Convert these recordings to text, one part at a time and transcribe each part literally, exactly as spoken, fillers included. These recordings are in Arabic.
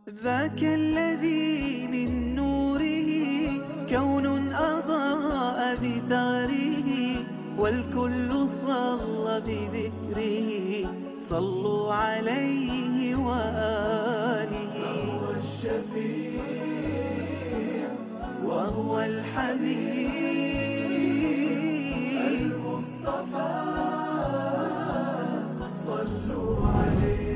ذاك الذي من نوره كون أضاء بثغره، والكل صلى بذكره. صلوا عليه وآله. هو الشفيع وهو الحبيب المصطفى، صلوا عليه.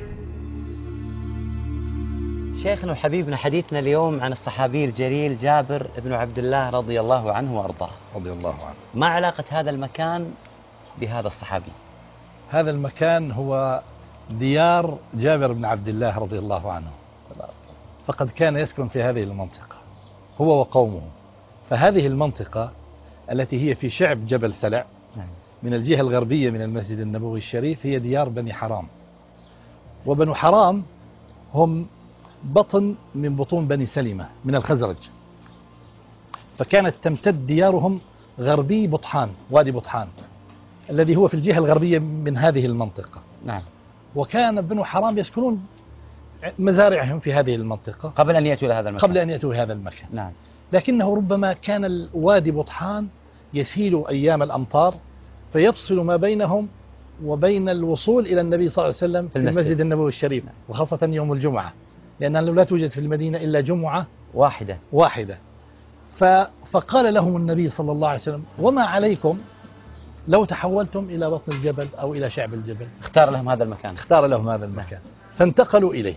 شيخنا وحبيبنا، حديثنا اليوم عن الصحابي الجليل جابر بن عبد الله رضي الله عنه وأرضاه. رضي الله عنه. ما علاقة هذا المكان بهذا الصحابي؟ هذا المكان هو ديار جابر بن عبد الله رضي الله عنه، فقد كان يسكن في هذه المنطقة هو وقومه. فهذه المنطقة التي هي في شعب جبل سلع من الجهة الغربية من المسجد النبوي الشريف هي ديار بني حرام. وبنو حرام هم بطن من بطون بني سلمة من الخزرج، فكانت تمتد ديارهم غربي بطحان، وادي بطحان الذي هو في الجهة الغربية من هذه المنطقة. نعم. وكان بنو حرام يسكنون مزارعهم في هذه المنطقة قبل أن يأتوا لهذا المكان. قبل أن يأتوا هذا المكان. نعم. لكنه ربما كان الوادي بطحان يسيل أيام الأمطار، فيفصل ما بينهم وبين الوصول إلى النبي صلى الله عليه وسلم في المسجد, المسجد النبوي الشريف. نعم. وخاصة يوم الجمعة، لأنه لا توجد في المدينة إلا جمعة واحدة واحدة. فقال لهم النبي صلى الله عليه وسلم: وما عليكم لو تحولتم إلى بطن الجبل أو إلى شعب الجبل. اختار لهم هذا المكان. اختار لهم هذا المكان. فانتقلوا إليه.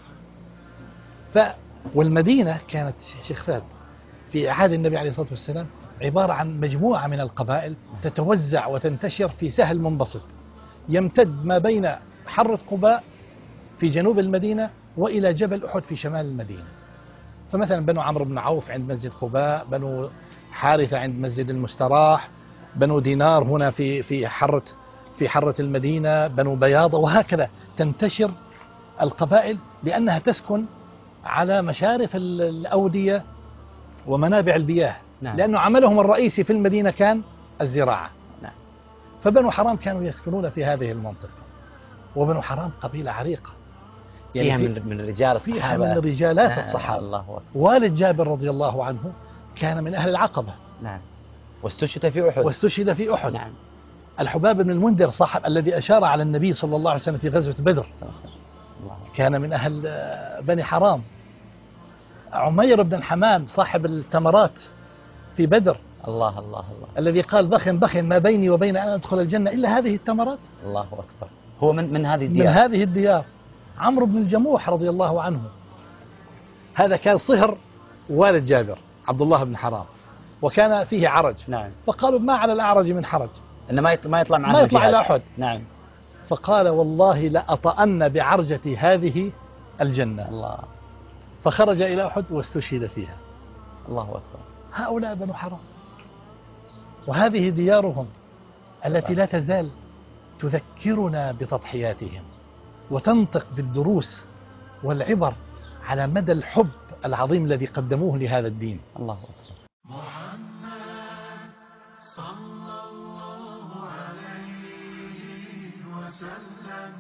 ف والمدينة كانت شيخ فهد في عهد النبي عليه الصلاة والسلام عبارة عن مجموعة من القبائل تتوزع وتنتشر في سهل منبسط يمتد ما بين حرة قباء في جنوب المدينة وإلى جبل أحد في شمال المدينة. فمثلا بنو عمرو بن عوف عند مسجد قباء، بنو حارثة عند مسجد المستراح، بنو دينار هنا في في حرة في حرة المدينة، بنو بياضة، وهكذا تنتشر القبائل لأنها تسكن على مشارف الأودية ومنابع المياه. نعم. لأنه عملهم الرئيسي في المدينة كان الزراعة. نعم. فبنو حرام كانوا يسكنون في هذه المنطقة. وبنو حرام قبيلة عريقة، يعني فيها من من رجال الصحابة، فيها من رجالات نعم. الصحابة. الله أكبر. والد جابر رضي الله عنه كان من أهل العقبة. نعم. واستشهد في أحد. واستشهد في أحد. نعم. الحباب بن المنذر صاحب الذي أشار على النبي صلى الله عليه وسلم في غزوة بدر كان من أهل بني حرام. عمير بن الحمام صاحب التمرات في بدر، الله الله الله الذي قال: بخن بخن ما بيني وبين أن أدخل الجنة إلا هذه التمرات. الله أكبر. هو من من هذه الديار. من هذه الديار. عمرو بن الجموح رضي الله عنه، هذا كان صهر والد جابر عبد الله بن حرام، وكان فيه عرج. نعم. فقالوا: ما على الأعرج من حرج، إنه ما ما يطلع معنا ما يطلع إلى أحد. نعم. فقال: والله لأطأن بعرجتي هذه الجنة. الله. فخرج إلى أحد واستشهد فيها. الله أكبر. هؤلاء بنو حرام، وهذه ديارهم التي لا تزال تذكرنا بتضحياتهم وتنطق بالدروس والعبر على مدى الحب العظيم الذي قدموه لهذا الدين. الله أكبر. محمد صلى الله عليه وسلم،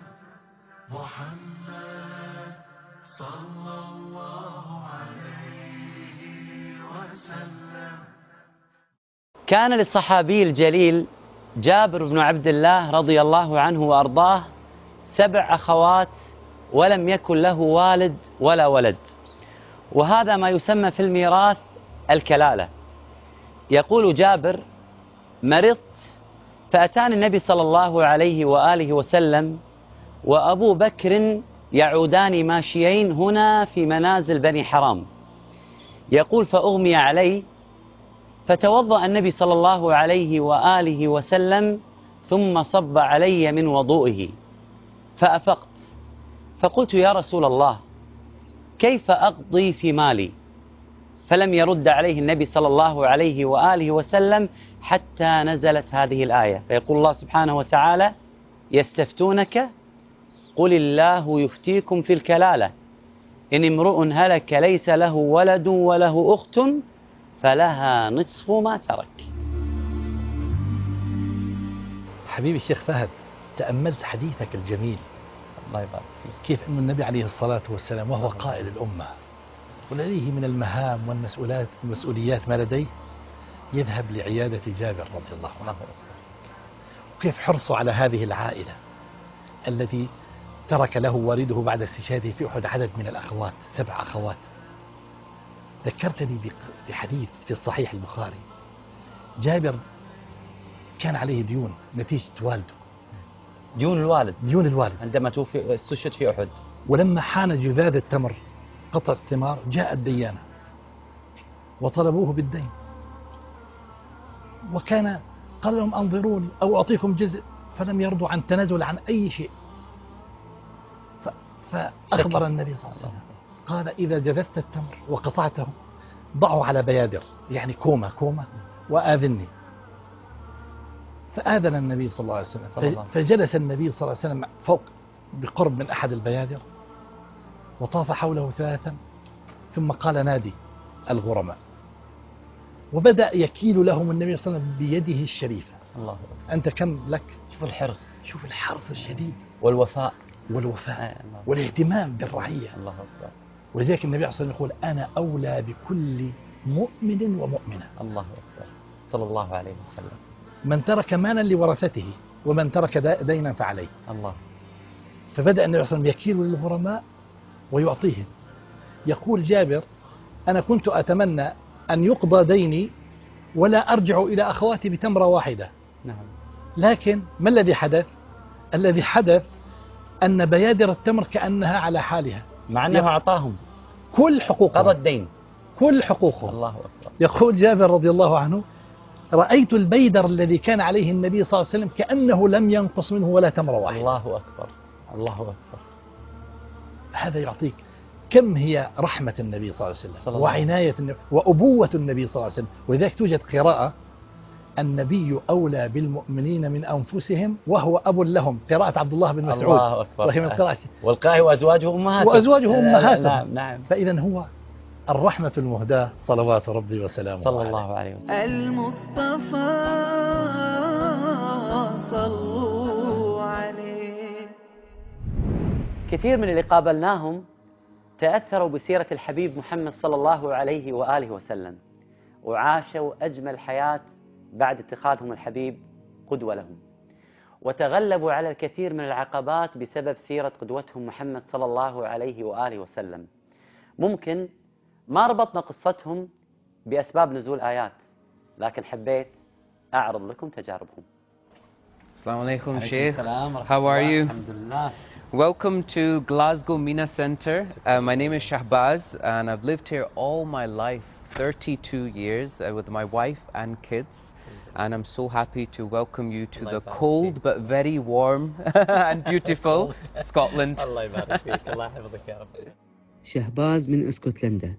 محمد صلى الله عليه وسلم. كان للصحابي الجليل جابر بن عبد الله رضي الله عنه وأرضاه سبع أخوات، ولم يكن له والد ولا ولد، وهذا ما يسمى في الميراث الكلالة. يقول جابر: مرضت فأتاني النبي صلى الله عليه وآله وسلم وأبو بكر يعودان ماشيين هنا في منازل بني حرام. يقول: فأغمي علي، فتوضأ النبي صلى الله عليه وآله وسلم ثم صب علي من وضوئه، فأفقت، فقلت: يا رسول الله، كيف أقضي في مالي؟ فلم يرد عليه النبي صلى الله عليه وآله وسلم حتى نزلت هذه الآية. فيقول الله سبحانه وتعالى: يستفتونك قل الله يفتيكم في الكلالة إن امرؤ هلك ليس له ولد وله أخت فلها نصف ما ترك. حبيبي الشيخ فهد، تأملت حديثك الجميل الله يبارك فيك. كيف أن النبي عليه الصلاة والسلام وهو قائد الأمة ولديه من المهام والمسؤوليات المسؤوليات ما لديه، يذهب لعيادة جابر رضي الله عنه، وكيف حرصه على هذه العائلة التي ترك له والده بعد استشهاده في أحد عدد من الأخوات، سبع أخوات. ذكرتني بحديث في الصحيح البخاري، جابر كان عليه ديون نتيجة والده، ديون الوالد ديون الوالد عندما توفي استشهد في أحد. ولما حان جذاذ التمر قطع الثمار جاء الديانة وطلبوه بالدين، وكان قال لهم أنظروني أو أعطيكم جزء، فلم يرضوا عن تنازل عن أي شيء. فأخبر النبي صلى الله عليه وسلم قال إذا جذذت التمر وقطعته ضعه على بيادر، يعني كومة كومة، وآذني. فآذن النبي صلى الله عليه وسلم، فجلس النبي صلى الله عليه وسلم فوق بقرب من أحد البيادر وطاف حوله ثلاثا، ثم قال نادي الغرماء، وبدأ يكيل لهم النبي صلى الله عليه وسلم بيده الشريفة. الله أكبر. أنت كم لك؟ شوف الحرص، شوف الحرص الشديد والوفاء والوفاء والاهتمام بالرعية. الله أكبر. ولذلك النبي صلى الله عليه وسلم يقول أنا أولى بكل مؤمن ومؤمنة. الله أكبر صلى الله عليه وسلم. من ترك مالا لورثته ومن ترك دينا فعليه. الله. فبدأ النبي صلى الله عليه وسلم يكيل للغرماء ويعطيهم. يقول جابر أنا كنت أتمنى أن يقضى ديني ولا أرجع إلى أخواتي بتمرة واحدة. نعم. لكن ما الذي حدث؟ الذي حدث أن بيادر التمر كأنها على حالها، مع أنه أعطاهم كل حقوقهم، قضى الدين كل حقوقهم. الله أكبر. يقول جابر رضي الله عنه رأيت البيدر الذي كان عليه النبي صلى الله عليه وسلم كأنه لم ينقص منه ولا تمرة واحدة. الله أكبر. الله أكبر. هذا يعطيك كم هي رحمة النبي صلى الله عليه وسلم الله وعناية النبي وأبوة النبي صلى الله عليه وسلم. ولذلك توجد قراءة النبي أولى بالمؤمنين من أنفسهم وهو أب لهم، قراءة عبد الله بن مسعود. الله أكبر. وهي من قراءة والقاهي وأزواجه أمهاته وأزواجه أمهاته. نعم نعم. فإذا هو الرحمة المهداة صلوات ربي وسلامه صلى الله عليه وسلم. المصطفى صلوا عليه. كثير من اللي قابلناهم تأثروا بسيرة الحبيب محمد صلى الله عليه وآله وسلم، وعاشوا أجمل حياة بعد اتخاذهم الحبيب قدوة لهم، وتغلبوا على الكثير من العقبات بسبب سيرة قدوتهم محمد صلى الله عليه وآله وسلم. ممكن ما ربطنا قصتهم بأسباب نزول آيات، لكن حبيت أعرض لكم تجاربهم. Assalamu alaikum, Sheikh. السلام. How are you? Alhamdulillah. Welcome to Glasgow Mina Centre. Uh, my name is Shahbaz and I've lived here all my life, thirty-two years, uh, with my wife and kids. And I'm so happy to welcome you to the cold but very warm and beautiful Scotland. الله يبارك فيك. الله يحفظك يا رب. شهباز من اسكتلندا،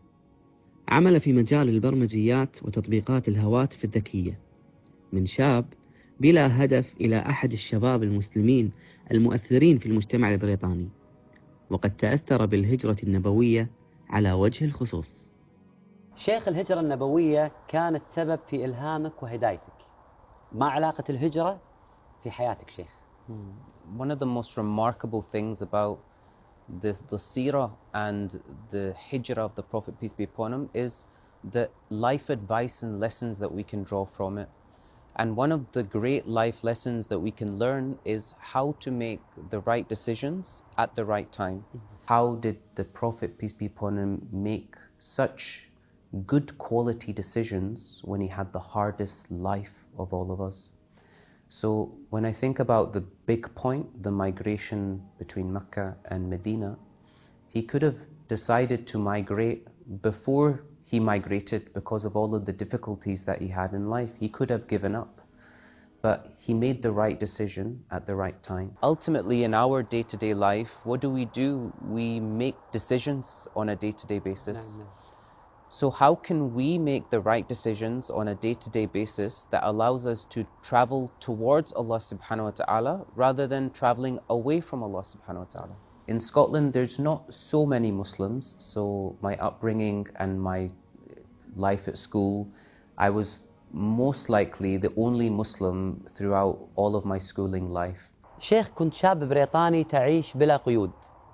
عمل في مجال البرمجيات وتطبيقات الهواتف الذكية، من شاب بلا هدف إلى أحد الشباب المسلمين المؤثرين في المجتمع البريطاني، وقد تأثر بالهجرة النبوية على وجه الخصوص. شيخ، الهجرة النبوية كانت سبب في إلهامك وهدايتك. ما علاقة الهجرة في حياتك شيخ؟ One of the most remarkable things about the, the seerah and the hijrah of the Prophet, peace be upon him, is the life advice and lessons that we can draw from it. And one of the great life lessons that we can learn is how to make the right decisions at the right time. Mm-hmm. How did the Prophet, peace be upon him, make such good quality decisions when he had the hardest life of all of us? So when I think about the big point, the migration between Mecca and Medina, he could have decided to migrate before he migrated because of all of the difficulties that he had in life. He could have given up, but he made the right decision at the right time. Ultimately, in our day-to-day life, what do we do? We make decisions on a day-to-day basis. No, no. So how can we make the right decisions on a day-to-day basis that allows us to travel towards Allah subhanahu wa ta'ala rather than traveling away from Allah subhanahu wa ta'ala? In Scotland, there's not so many Muslims, so my upbringing and my life at school, I was most likely the only Muslim throughout all of my schooling life. شيخ، كنت شاب بريطاني تعيش بلا قيود،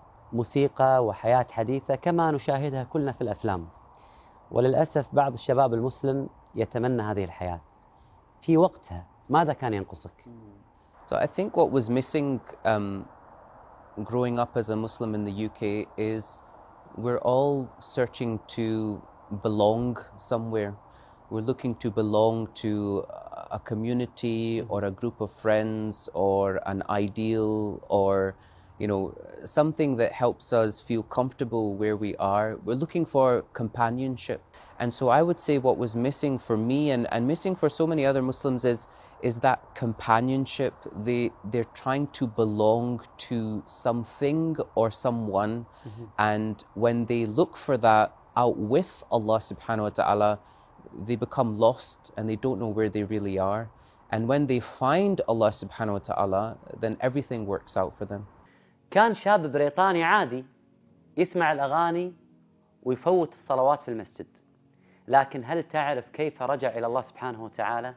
موسيقى وحياة حديثة كما نشاهدها كلنا في الأفلام، وللأسف بعض الشباب المسلم يتمنى هذه الحياة. في وقتها ماذا كان ينقصك؟ So I think what was missing um, growing up as a Muslim in the U K is we're all searching to belong somewhere. We're looking to belong to a community or a group of friends or an ideal or, you know, something that helps us feel comfortable where we are. We're looking for companionship. And so I would say what was missing for me and, and missing for so many other Muslims is is that companionship. They, they're trying to belong to something or someone, mm-hmm. and when they look for that out with Allah subhanahu wa ta'ala, they become lost and they don't know where they really are. And when they find Allah subhanahu wa ta'ala, then everything works out for them. كان شاب بريطاني عادي يسمع الأغاني ويفوت الصلوات في المسجد، لكن هل تعرف كيف رجع إلى الله سبحانه وتعالى؟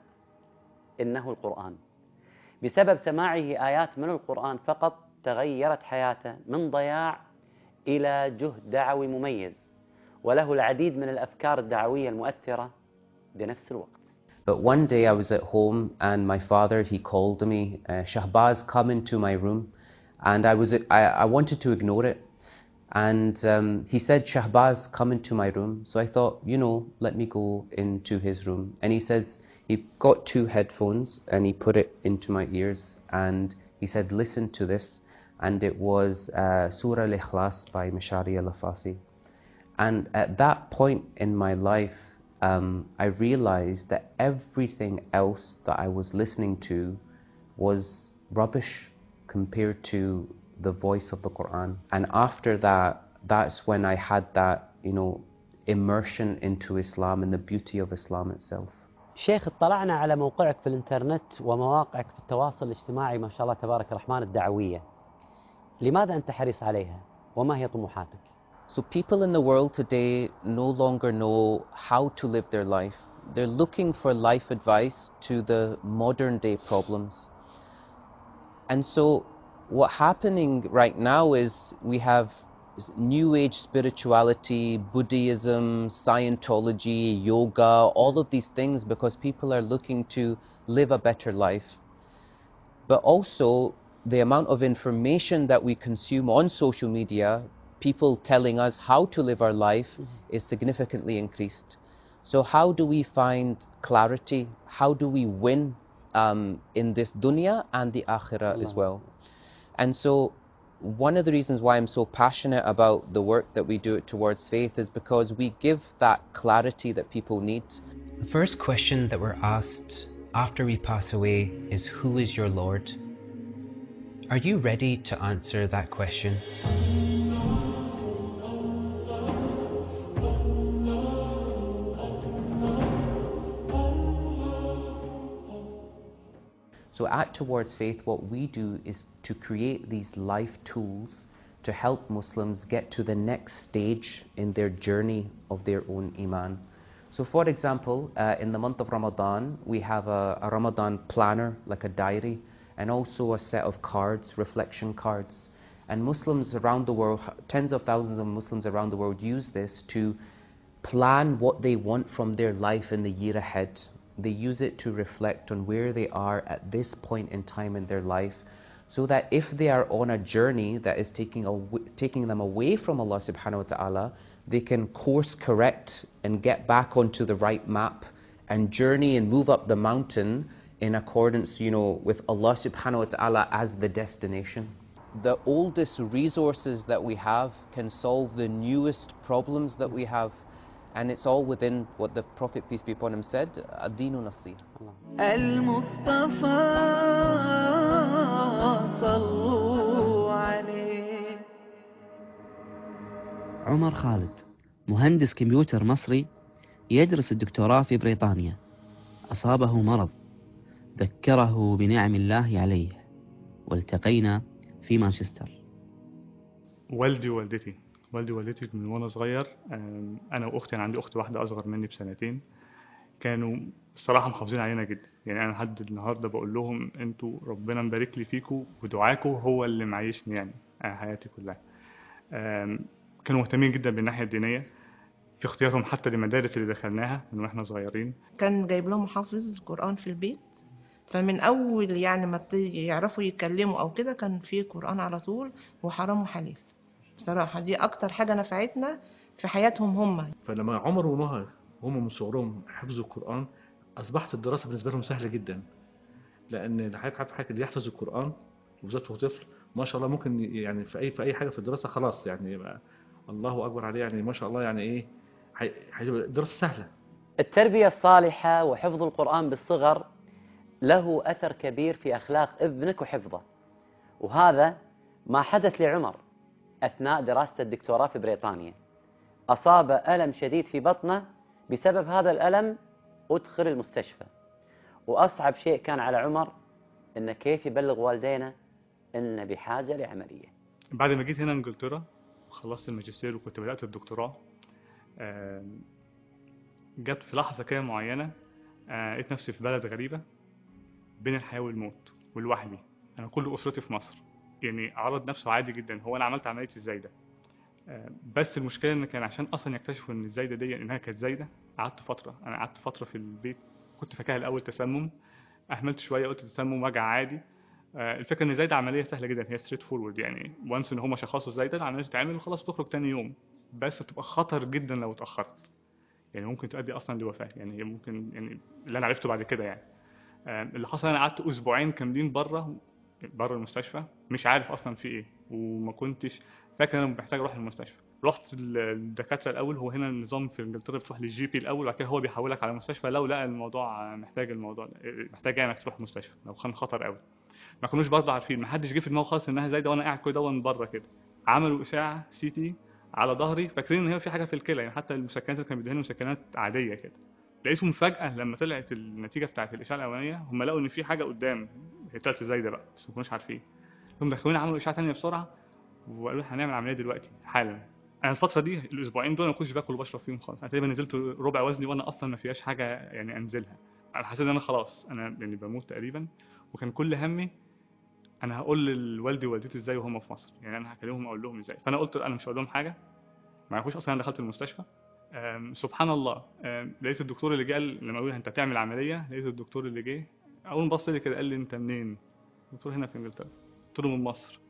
إنه القرآن. بسبب سماعه آيات من القرآن فقط تغيرت حياته من ضياع إلى جهد دعوي مميز، وله العديد من الأفكار الدعوية المؤثرة بنفس الوقت. But one day I was at home and my father, he called me, uh, Shahbaz, come into my room. And I was, I, I wanted to ignore it. And um, he said, Shahbaz, come into my room. So I thought, you know, let me go into his room. And he says, he got two headphones and he put it into my ears. And he said, listen to this. And it was uh, Surah Al-Ikhlas by Mishari Al-Afasi. And at that point in my life, um, I realized that everything else that I was listening to was rubbish compared to the voice of the Quran. And after that, that's when I had that, you know, immersion into Islam and the beauty of Islam itself. شيخ، اطلعنا على موقعك في الانترنت ومواقعك في التواصل الاجتماعي ما شاء الله تبارك الرحمن الدعوية. لماذا أنت حريص عليها؟ وما هي طموحاتك؟ So people in the world today no longer know how to live their life. They're looking for life advice to the modern day problems. And so what's happening right now is we have New Age spirituality, Buddhism, Scientology, yoga, all of these things because people are looking to live a better life. But also the amount of information that we consume on social media, people telling us how to live our life, mm-hmm. is significantly increased. So how do we find clarity? How do we win um, in this dunya and the akhirah Allah. As well? And so one of the reasons why I'm so passionate about the work that we do at Towards Faith is because we give that clarity that people need. The first question that we're asked after we pass away is, who is your Lord? Are you ready to answer that question? So at Towards Faith, what we do is to create these life tools to help Muslims get to the next stage in their journey of their own Iman. So for example, uh, in the month of Ramadan, we have a, a Ramadan planner, like a diary, and also a set of cards, reflection cards. And Muslims around the world, tens of thousands of Muslims around the world use this to plan what they want from their life in the year ahead. They use it to reflect on where they are at this point in time in their life, so that if they are on a journey that is taking, aw- taking them away from Allah subhanahu wa ta'ala, they can course correct and get back onto the right map and journey and move up the mountain in accordance, you know, with Allah subhanahu wa ta'ala as the destination. The oldest resources that we have can solve the newest problems that we have. And it's all within what the Prophet, peace be upon him, said, Ad-Dinu Nasir. المصطفى صلوا عليه. عمر خالد مهندس كمبيوتر مصري يدرس الدكتوراه في بريطانيا. أصابه مرض ذكره بنعم الله عليه، والتقينا في مانشستر. والدي ووالدتي والدي ووالدتي من وانا صغير، أنا وأختي، أنا عندي أخت واحدة أصغر مني بسنتين. كانوا الصراحة محافظين علينا جدا. يعني أنا لحد النهاردة بقول لهم أنتوا ربنا مبارك لي فيكم ودعاكم هو اللي معيشني يعني حياتي كلها. آم، كانوا مهتمين جدا بالناحية الدينية في اختيارهم حتى للمدارس اللي دخلناها من واحنا صغيرين. كان جايب لهم حافظ قرآن في البيت، فمن أول يعني ما ابتدي يعرفوا يتكلموا أو كده كان في قرآن على طول، وحرام وحلال. بصراحة دي أكتر حاجة نفعتنا في حياتهم هم. فلما عمر ونهى هم من صغرهم حفظوا القرآن أصبحت الدراسة بالنسبة لهم سهلة جدا، لأن حضرتك عارف حاجة اللي يحفظ القرآن وبالذات وهو طفل ما شاء الله ممكن يعني في أي في أي حاجة في الدراسة خلاص يعني يبقى الله أكبر عليه، يعني ما شاء الله يعني إيه هي- هتبقى الدراسة سهلة. التربية الصالحة وحفظ القرآن بالصغر له أثر كبير في أخلاق ابنك وحفظه، وهذا ما حدث لعمر أثناء دراسة الدكتوراه في بريطانيا. أصاب ألم شديد في بطنه، بسبب هذا الألم أدخل المستشفى، وأصعب شيء كان على عمر إنه كيف يبلغ والدينا إنه بحاجة لعملية. بعد ما جيت هنا انجلترا وخلصت الماجستير وكنت بدأت الدكتوراه، آم، جت في لحظة كده معينة آه، لقيت نفسي في بلد غريبة بين الحياة والموت ولوحدي. أنا كل أسرتي في مصر. يعني عرض نفسه عادي جدا، هو أنا عملت عملية الزايدة، آه، بس المشكلة إن كان عشان أصلا يكتشفوا إن الزايدة دي إنها كانت زايدة قعدت فترة. أنا قعدت فترة في البيت، كنت فاكرها الأول تسمم، أهملت شوية قلت تسمم وجع عادي. آه، الفكرة إن الزايدة عملية سهلة جدا، هي ستريت فورورد، يعني وانس إن هما شخصوا الزايدة العملية تتعمل وخلاص تخرج تاني يوم. بس بتبقى خطر جدا لو اتأخرت، يعني ممكن تؤدي أصلا لوفاة. يعني هي ممكن، يعني اللي أنا عرفته بعد كده يعني آه، اللي حصل أنا قعدت أسبوعين كاملين بره بره المستشفى، مش عارف أصلا في إيه، وما كنتش فاكر أنا محتاج أروح المستشفى. رحت للدكاترة الأول، هو هنا النظام في إنجلترا بتروح للجي بي الأول وبعد كده هو بيحولك على مستشفى لو لقى الموضوع محتاج الموضوع محتاج يعني إنك تروح مستشفى لو كان خطر قوي. ما كانوش برضه عارفين، ما حدش جه في دماغه خالص انها زايده، وانا قاعد كده دون بره كده. عملوا اشعه سي تي على ظهري فاكرين ان هي في حاجه في الكلى، يعني حتى المسكنات اللي كانوا بيدهنوا مسكنات عاديه كده. لقيتهم فجاه لما طلعت النتيجه بتاعه الاشعه الاولانيه هم لقوا ان في حاجه قدام، هي طلعت زايده بقى بس ما كانوش عارفين. هم دخلوني عملوا اشعه ثانيه بسرعه وقالوا لي هنعمل عمليه دلوقتي حالا. انا الفتره دي الاسبوعين دول ما كنتش باكل وبشرب فيهم خالص، انا تقريبا نزلت ربع وزني وانا اصلا ما فيهاش حاجه يعني انزلها. انا حسيت ان انا خلاص انا يعني بموت تقريبا، وكان كل همي انا هقول لوالدي ووالدتي ازاي وهم في مصر، يعني انا هكلمهم اقول لهم ازاي. فانا قلت انا مش هقول لهم حاجه، ما يعرفوش اصلا انا دخلت المستشفى. أم، سبحان الله، أم، لقيت الدكتور اللي جه لما قالوا لي انت هتعمل عمليه، لقيت الدكتور اللي جه اول ما بص لي كده قال لي انت منين؟ قلت له هنا في انجلترا. قلت له من مصر.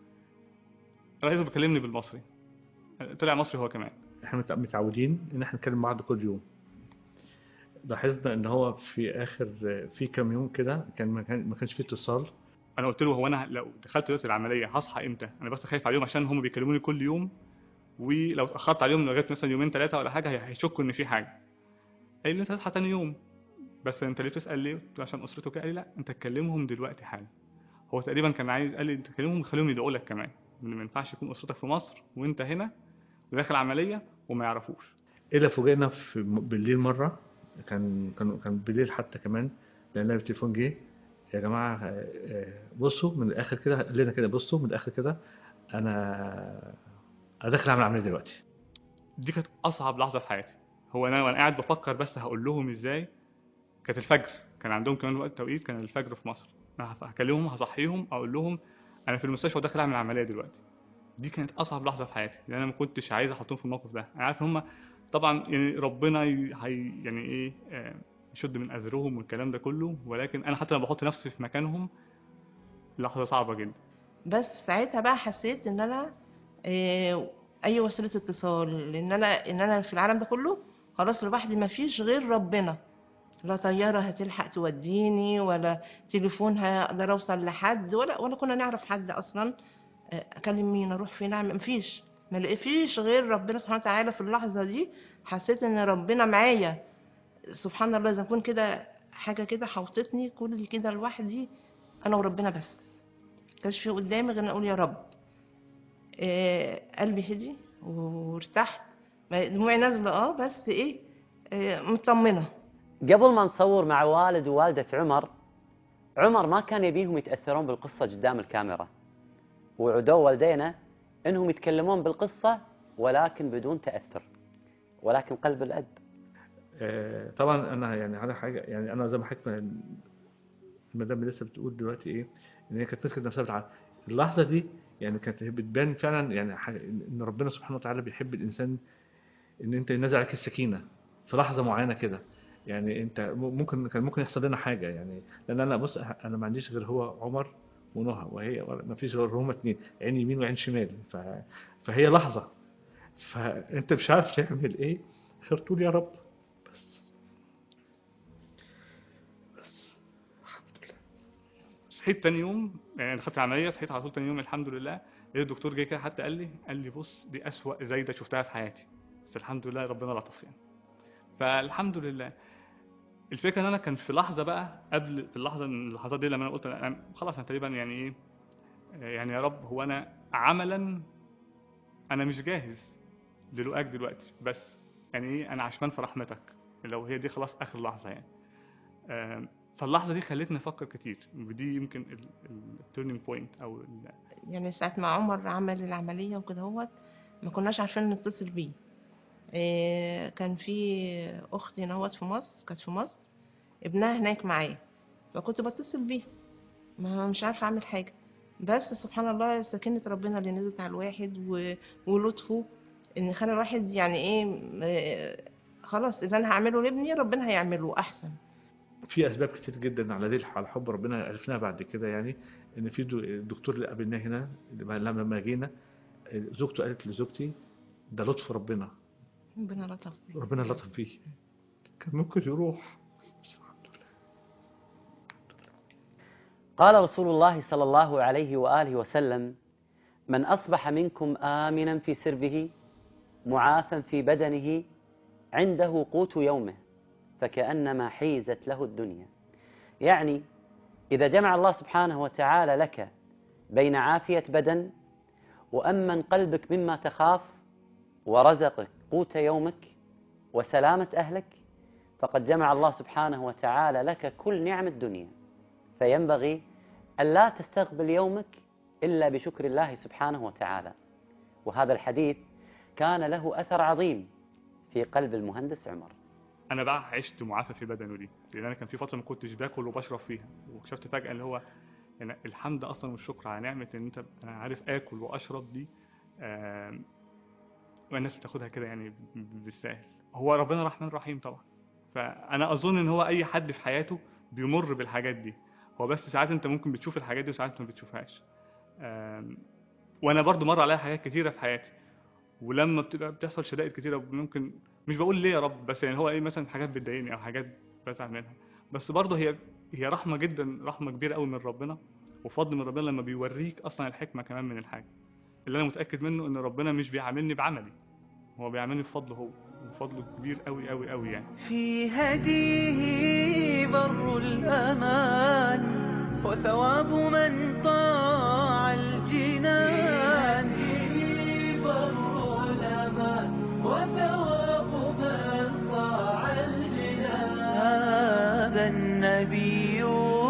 لقيته بيكلمني بالمصري، طلع مصري هو كمان. احنا متع- متعودين ان احنا نتكلم مع بعض كل يوم. لاحظنا ان هو في اخر في كام يوم كده كان ما كان- ما كانش فيه اتصال. انا قلت له هو انا لو دخلت دلوقتي العمليه هصحى امتى؟ انا بس خايف عليهم عشان هم بيكلموني كل يوم، ولو اتاخرت عليهم لغايه مثلا يومين ثلاثه ولا حاجه هي- هيشكوا ان في حاجه. قال لي انت هتصحى تاني يوم. بس انت ليه تسال ليه؟ قلت له عشان اسرته كده. قال لي لا انت تكلمهم دلوقتي حالا. هو تقريبا كان عايز، قال لي انت تكلمهم وخليهم يدعوا لك كمان، إن ما ينفعش يكون اسرتك في مصر وانت هنا وداخل عمليه وما يعرفوش. الا فوجئنا في بالليل مره، كان كان كان بالليل حتى كمان لقينا التليفون جه، يا جماعه آه، آه، بصوا من الاخر كده، قال لنا كده بصوا من الاخر كده انا انا داخل اعمل عمليه دلوقتي. دي كانت اصعب لحظه في حياتي. هو انا وانا قاعد بفكر بس هقول لهم ازاي، كانت الفجر، كان عندهم كمان وقت توقيت، كان الفجر في مصر. انا هكلمهم هصحيهم اقول لهم انا في المستشفى وداخل اعمل عمليه دلوقتي. دي كانت اصعب لحظه في حياتي، لان انا ما كنتش عايز احطهم في الموقف ده. انا عارف ان هم طبعا يعني ربنا ي- هي يعني ايه آه، يشد من اذرهم والكلام ده كله، ولكن انا حتى لما بحط نفسي في مكانهم لحظه صعبه جدا. بس ساعتها بقى حسيت ان انا آه، اي وسيله اتصال، ان انا ان انا في العالم ده كله خلاص لوحدي، ما فيش غير ربنا. لا طياره هتلحق توديني، ولا تليفون هقدر اوصل لحد، ولا ولا كنا نعرف حد اصلا. آه، اكلم مين، اروح فين، اعمل، مفيش. ما لقيتش غير ربنا سبحانه وتعالى. في اللحظه دي حسيت ان ربنا معايا. سبحان الله، اذا كنت كده حاجه كده حوطتني كل كده لوحدي، انا وربنا بس. مكانش في قدامي غير ان اقول يا رب. آه، قلبي هدي وارتحت. ما- دموعي نازله اه بس ايه، آه، مطمنه. قبل ما نصور مع والد ووالدة عمر، عمر ما كان يبيهم يتأثرون بالقصة قدام الكاميرا، وعدوا والدينا انهم يتكلمون بالقصة ولكن بدون تأثر، ولكن قلب الأب. آه، طبعا انا يعني على حاجه، يعني انا زي ما حكمه المدام لسه بتقول دلوقتي ايه، ان هي كانت مسكت نفسها بالعافيه. اللحظه دي يعني كانت بتبان فعلا يعني ح- ان ربنا سبحانه وتعالى بيحب الانسان، ان انت ينزل عليك السكينه في لحظه معينه كده. يعني انت م- ممكن كان ممكن يحصل لنا حاجه، يعني لان انا بص انا ما عنديش غير هو عمر ونهى، وهي ما فيش غير هما اتنين، عين يمين وعين شمال. ف... فهي لحظه، فانت مش عارف تعمل ايه غير تقول يا رب بس. بس الحمد لله. صحيت تاني يوم، يعني دخلت العمليه، صحيت على طول تاني يوم الحمد لله. لقيت الدكتور جه كده حتى قال لي قال لي بص دي اسوأ زايده شفتها في حياتي، بس الحمد لله ربنا لطف يعني. فالحمد لله. الفكره ان انا كان في لحظه بقى قبل، في اللحظه من اللحظات دي لما انا قلت انا خلاص انا تقريبا يعني ايه، يعني يا رب هو انا عملا انا مش جاهز للقاك دلوقتي، بس يعني ايه انا عشمان في رحمتك، لو هي دي خلاص اخر لحظه يعني. آم، فاللحظه دي خلتني افكر كتير، ودي يمكن التيرنينج بوينت او ال- يعني ساعة ما عمر عمل العملية وكده هوت ما كناش عارفين نتصل بيه. إيه، كان في أختي نوت في مصر، كانت في مصر، ابنها هناك معايا، فكنت بتصل بيه، ما مش عارفة أعمل حاجة. بس سبحان الله سكينة ربنا اللي نزلت على الواحد و... ولطفه إن خلى الواحد يعني إيه، آه، خلاص إذا أنا هعمله لابني ربنا هيعمله أحسن. في اسباب كتير جدا على دي، على حب ربنا عرفناها بعد كده. يعني ان في دو- الدكتور اللي قابلناه هنا لما لما جينا، زوجته قالت لزوجتي ده لطف ربنا، ربنا لطف بيه. ربنا لطف فيه، كان ممكن يروح بس الحمد لله. قال رسول الله صلى الله عليه وآله وسلم: من أصبح منكم آمنا في سربه معافا في بدنه عنده قوت يومه فكأنما حيزت له الدنيا. يعني إذا جمع الله سبحانه وتعالى لك بين عافية بدن وأمن قلبك مما تخاف ورزقك قوت يومك وسلامة أهلك، فقد جمع الله سبحانه وتعالى لك كل نعم الدنيا. فينبغي ألا تستقبل يومك إلا بشكر الله سبحانه وتعالى. وهذا الحديث كان له أثر عظيم في قلب المهندس عمر. انا بقى عشت معافى في بدنه دي، لان انا كان في فتره ما كنتش باكل وبشرب فيها، واكتشفت فجاه اللي هو يعني الحمد اصلا والشكر على نعمه ان انت أنا عارف اكل واشرب دي. آم، والناس بتاخدها كده يعني بالسهل. هو ربنا رحمن رحيم طبعا، فانا اظن ان هو اي حد في حياته بيمر بالحاجات دي، هو بس ساعات انت ممكن بتشوف الحاجات دي وساعات ما بتشوفهاش. آم، وانا برضو مر عليا حاجات كتيره في حياتي، ولما بتبقى بتحصل شدائد كتيره ممكن مش بقول ليه يا رب، بس يعني هو ايه مثلا حاجات بتضايقني او حاجات بزعل منها، بس برضه هي هي رحمه جدا، رحمه كبيره قوي من ربنا وفضل من ربنا لما بيوريك اصلا الحكمه كمان من الحاجه. اللي انا متاكد منه ان ربنا مش بيعاملني بعملي، هو بيعاملني بفضله هو، وفضله كبير قوي قوي قوي يعني. في هديه بر الأمان وثواب من طاع الجنان. في بر الأمان وثواب من طاع الجنان. هذا النبي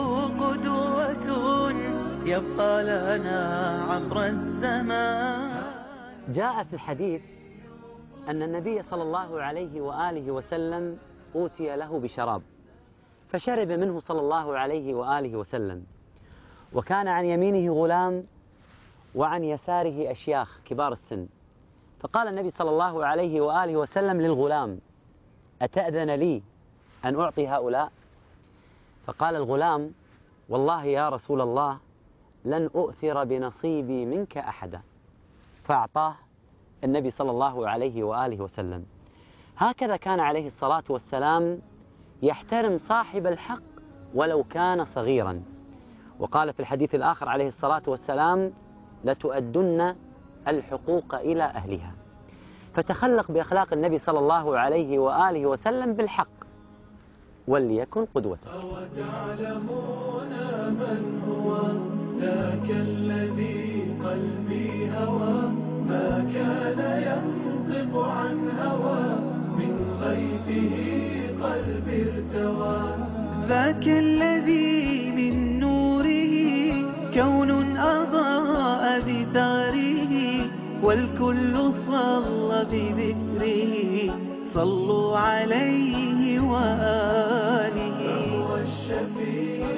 قدوة يبقى لنا عبر الزمان. جاء في الحديث أن النبي صلى الله عليه وآله وسلم أوتي له بشراب فشرب منه صلى الله عليه وآله وسلم، وكان عن يمينه غلام وعن يساره أشياخ كبار السن. فقال النبي صلى الله عليه وآله وسلم للغلام: أتأذن لي أن أعطي هؤلاء؟ فقال الغلام: والله يا رسول الله لن أؤثر بنصيبي منك أحدا. فأعطاه النبي صلى الله عليه وآله وسلم. هكذا كان عليه الصلاة والسلام يحترم صاحب الحق ولو كان صغيرا. وقال في الحديث الآخر عليه الصلاة والسلام: لتؤدن الحقوق إلى أهلها. فتخلق بأخلاق النبي صلى الله عليه وآله وسلم بالحق وليكن قدوته. وتعلمون من هو ذاك الذي قلبي هوى، ما كان ينطق عن هوى من غيثه قلبي ارتوى. ذاك الذي من نوره كون أضاء بثغره، والكل صلى بذكره صلوا عليه وآله. هو الشفيع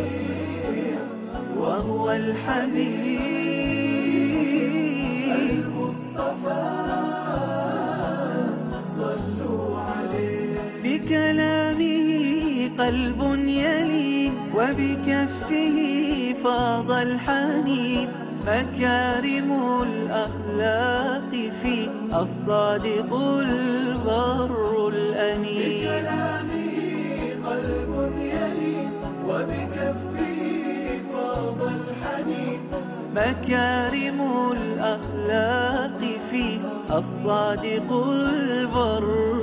وهو الحبيب المصطفى صلوا عليه. بكلامه قلب يلين وبكفه فاض الحنين. مكارم الأخلاق في الصادق البر الأمين. بكلامه قلب يلين وبكفه فاض الحنين. مكارم الأخلاق في الصادق البر